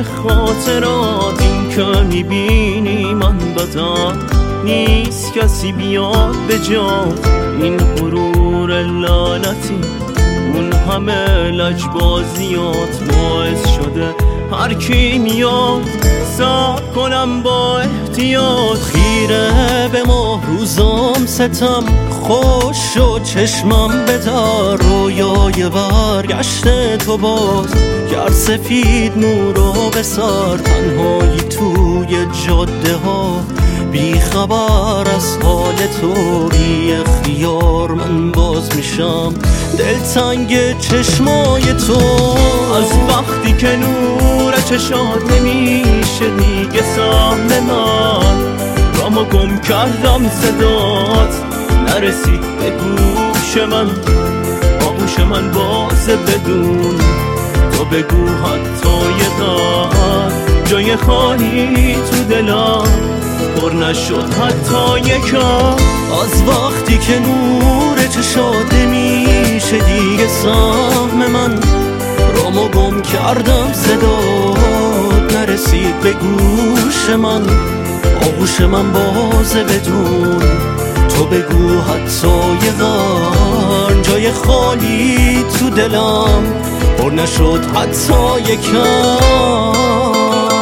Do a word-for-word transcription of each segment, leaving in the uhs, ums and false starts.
خاطرات این که میبینی من بدم نیست کسی بیاد به جا. این غرور لعنتی اون همه لجبازیات باعث شده هر کی میاد صبر کنم با احتیاط. خیره به ماه روزام ستم خوش شد چشمم بدار. رویای برگشت تو باز گر سفید نورو بسار. تنهایی توی جاده ها بی خبر از حال تو. بی اختیار من باز میشم دلتنگ چشمای تو. از وقتی که نور چشات نمیشه دیگه سهم من رامو گم کردم صدات نرسید به گوش من. آغوش من بازه بدون تو بگو حتی یه قدر جای خالی تو دلم پر نشد حتی یکم. از وقتی که نور چشات نمیشه دیگه سهم من رامو گم کردم صدات نرسید به گوش من. آغوش من بازه بدون تو بگو حتی یه قرن جای خالی تو دلم پر نشد حتی یکم.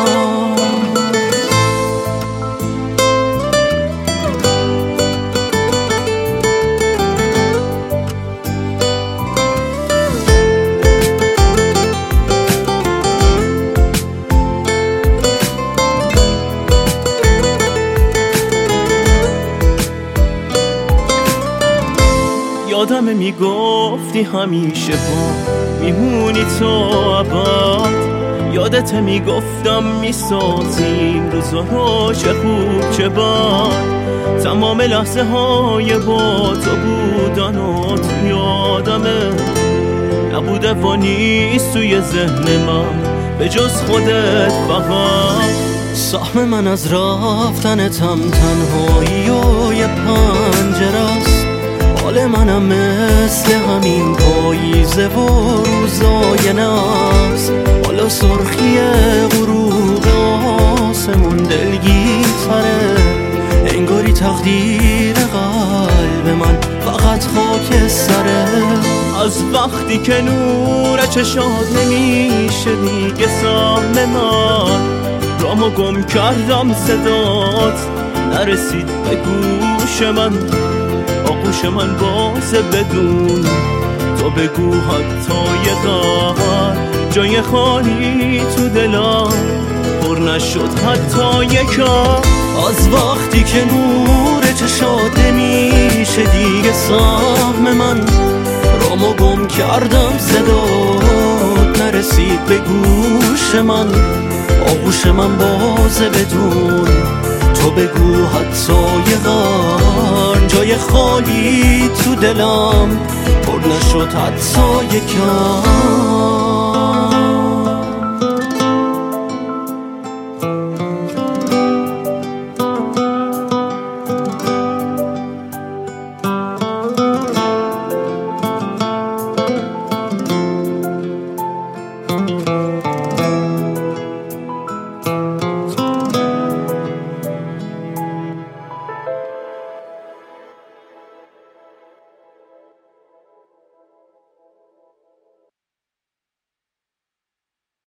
یادمه میگفتی همیشه با میمونی تو ابد. یادت میگفتم میسازیم روزا رو چه خوب چه بد. تمام لحظه های با تو بودن و تو یادمه نبوده و نیست توی ذهن من به جز خودت فقط. سهم من از رفتنتم تنهایی و یه پنجره است. حال منم مثل همین پاییزه و روزای نفس. حالا سرخی غروب آسمون دلگیرتره انگاری تقدیر قلب من فقط خاک سره. از وقتی که نور چشات نمیشه دیگه سهم من رامو گم کردم صدات نرسید به گوش من. آغوش من بازه بدون تو بگو حتی یه قدر جای خالی تو دلم پر نشد حتی یکم. از وقتی که نور چشات نمیشه دیگه سهم من رامو گم کردم صدات نرسید به گوش من. آغوش من بازه بدون تو بگو حتی یه قرن جای خالی تو دلم پر نشد حتی یکم.